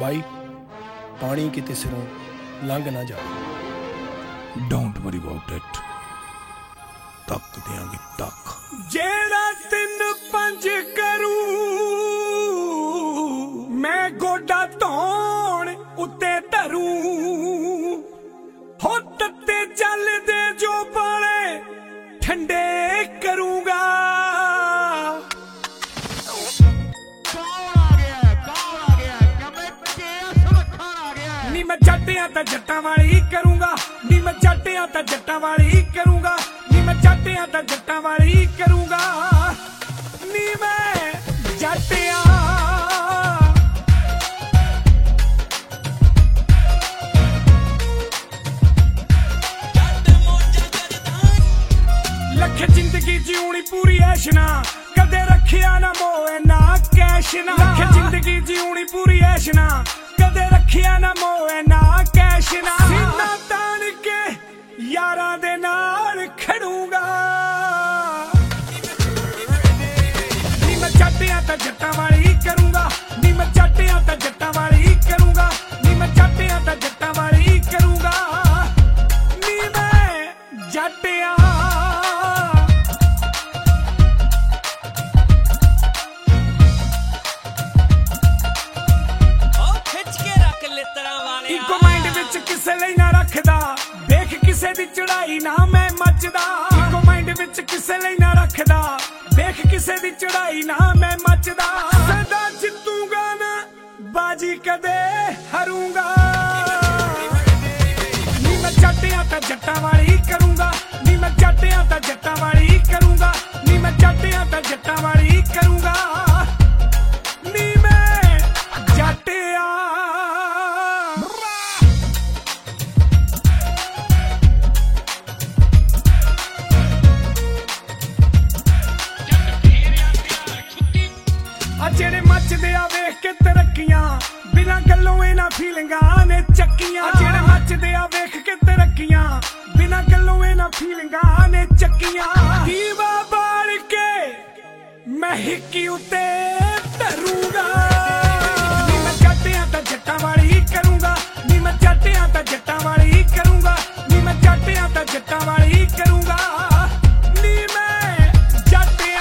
ਬਾਈ ਪਾਣੀ ਕਿਤੇ ਸਿਰੋਂ ਲੰਘ ਨਾ ਜਾਵੇ। ਡੋਂਟ ਵਰੀ ਅਬਾਊਟ ਇਟ, ਤੱਕ ਦਿਆਂਗੇ ਤੱਕ। ਜਿਹੜਾ 3-5 ਕਰੂ ਮੈਂ ਗੋਡਾ ਧੌਣ ਉੱਤੇ ਧਰੂ, ਹੋ ਤੱਤੇ ਚੱਲਦੇ ਜੋ ਬਾਲੇ ਠੰਡੇ ਕਰੂੰਗਾ। ਨੀ ਮੈਂ ਜੱਟਿਆਂ ਤਾਂ ਜੱਟਾਂ ਵਾਲੀ ਕਰੂੰਗਾ, ਨੀ ਮੈਂ ਜੱਟਿਆਂ ਤਾਂ ਜੱਟਾਂ ਵਾਲੀ ਕਰੂੰਗਾ, ਨੀ ਮੈਂ ਜੱਟਿਆਂ ਤਾਂ ਜੱਟਾਂ ਵਾਲੀ ਕਰੂੰਗਾ, ਨੀ ਮੈਂ ਜੱਟਿਆਂ। ਲੱਖ ਜ਼ਿੰਦਗੀ ਜਿਉਣੀ ਪੂਰੀ ਐਸ਼ ਨਾ, ਕਦੇ ਰੱਖਿਆ ਨਾ ਮੋਹ ਨਾ ਕੈਸ਼ ਨਾ। ਲੱਖ ਜ਼ਿੰਦਗੀ ਜਿਉਣੀ ਪੂਰੀ ਐਸ਼ ਨਾ, ਕਦੇ ਰੱਖਿਆ ਨਾ ਮੋਹ ਨਾ ਕੈਸ਼ ਨਾ। ਸੀਨਾ ਤਾਣ ਕੇ ਯਾਰਾਂ ਦੇ ਨਾਲ ਖੜੂੰਗਾ, ਨੀ ਮੈਂ ਜੱਟਿਆਂ ਤਾਂ ਜੱਟਾਂ ਵਾਲੀ ਕਰੂੰਗਾ, ਨੀ ਮੈਂ ਜੱਟਿਆਂ ਤਾਂ ਜੱਟਾਂ ਵਾਲੀ ਕਰੂੰਗਾ, ਨੀ ਮੈਂ ਜੱਟਿਆਂ ਤਾਂ ਜੱਟਾਂ ਵਾਲੀ ਕਰੂੰਗਾ, ਨੀ ਮੈਂ ਜੱਟਿਆਂ। ਇੱਕੋ ਮਾਈਂਡ ਵਿੱਚ ਕਿਸੇ ਲਈ ਨਾ ਰੱਖਦਾ, ਦੇਖ ਕਿਸੇ ਦੀ ਚੜਾਈ ਨਾ ਮੈਂ ਮੱਚਦਾ। ਇੱਕੋ ਮਾਈਂਡ ਵਿੱਚ ਕਿਸੇ ਲਈ ਨਾ ਰੱਖਦਾ, ਦੇਖ ਕਿਸੇ ਦੀ ਚੜਾਈ ਨਾ ਮੈਂ ਮੱਚਦਾ। ਸਦਾ ਜਿੱਤੂਗਾ ਨਾ ਬਾਜੀ ਕਦੇ ਹਾਰੂੰਗਾ, ਨੀ ਮੈਂ ਜੱਟਿਆਂ ਤਾਂ ਜੱਟਾਂ ਵਾਲੀ ਕਰੂੰਗਾ, ਨੀ ਮੈਂ ਜੱਟਿਆਂ ਤਾਂ ਜੱਟਾਂ ਵਾਲੀ ਕਰੂੰਗਾ, ਨੀ ਮੈਂ ਜੱਟਿਆਂ ਤਾਂ ਜੱਟਾਂ ਵਾਲੀ ਕਰੂੰਗਾ, ਨੀ ਮੈਂ ਜੱਟਿਆਂ। ਜਿਹੜੇ ਮੱਚਦੇ ਆ ਵੇਖ ਕੇ ਤਰੱਕੀਆਂ, ਬਿਨਾਂ ਗੱਲੋਂ ਇਹਨਾਂ ਫੀਲਿੰਗਾਂ ਨੇ ਚੱਕੀਆਂ। ਜਿਹੜੇ ਮੱਚਦੇ ਆ ਵੇਖ ਕੇ ਤਰੱਕੀਆਂ, ਬਿਨਾਂ ਗੱਲੋਂ ਇਹਨਾਂ ਫੀਲਿੰਗਾਂ ਨੇ ਚੱਕੀਆਂ। ਦੀਵਾ ਬਾਲ ਕੇ ਮੈਂ ਹਿੱਕੀ ਉੱਤੇ ਧਰੂੰਗਾ, ਨੀ ਮੈਂ ਜੱਟਿਆਂ ਤਾਂ ਜੱਟਾਂ ਵਾਲੀ ਕਰੂੰਗਾ, ਨੀ ਮੈਂ ਜੱਟਿਆਂ ਤਾਂ ਜੱਟਾਂ ਵਾਲੀ ਕਰੂੰਗਾ, ਨੀ ਮੈਂ ਜੱਟਿਆਂ ਤਾਂ ਜੱਟਾਂ ਵਾਲੀ ਕਰੂੰਗਾ, ਨੀ ਮੈਂ ਜੱਟਿਆਂ।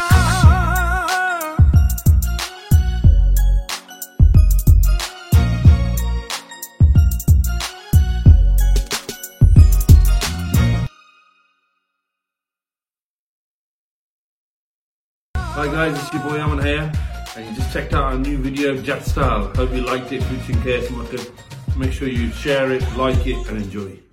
Hi guys, it's your boy Aman here, and you just checked out our new video of Jat Style. Hope you liked it, Boots and Care. Make sure you share it, like it, and enjoy.